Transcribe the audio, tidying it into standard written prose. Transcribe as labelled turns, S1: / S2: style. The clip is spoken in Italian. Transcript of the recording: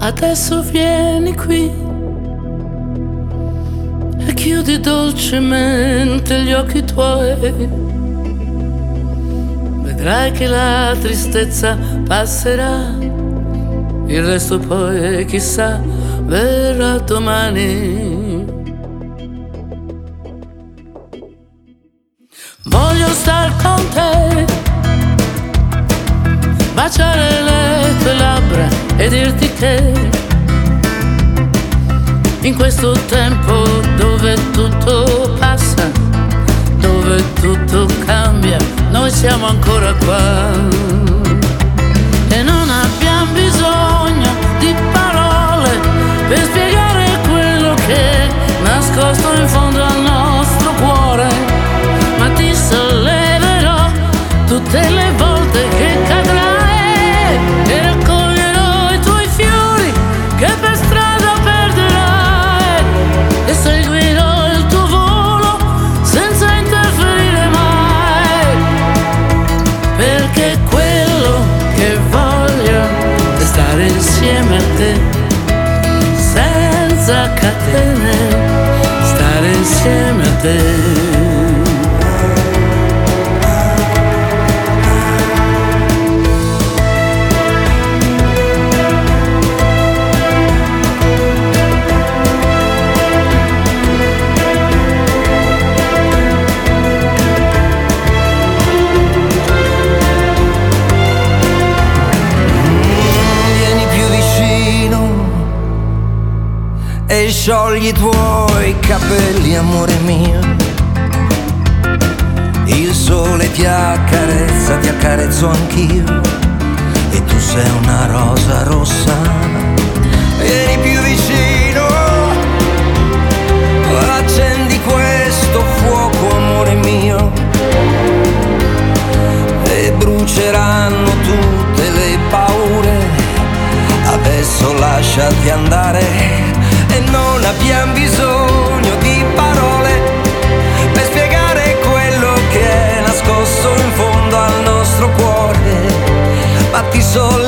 S1: Adesso vieni qui e chiudi dolcemente gli occhi tuoi. Vedrai che la tristezza passerà, il resto poi chissà verrà domani. Voglio star con te, baciare le tue labbra e dirti che in questo tempo dove tutto passa, dove tutto cambia, noi siamo ancora qua e non abbiamo bisogno di parole per spiegare quello che è nascosto in fondo al nostro cuore, ma ti solleverò tutte le volte che cadrai e raccoglierò i tuoi fiori che per strada perderai e seguirò il tuo volo senza interferire mai, perché quello che voglio è stare insieme a te senza catene, stare insieme a te.
S2: E sciogli i tuoi capelli, amore mio. Il sole ti accarezza, ti accarezzo anch'io. E tu sei una rosa rossa. Vieni più vicino, accendi questo fuoco, amore mio. E bruceranno tutte le paure. Adesso lasciati andare. E non abbiamo bisogno di parole per spiegare quello che è nascosto in fondo al nostro cuore. Batti solo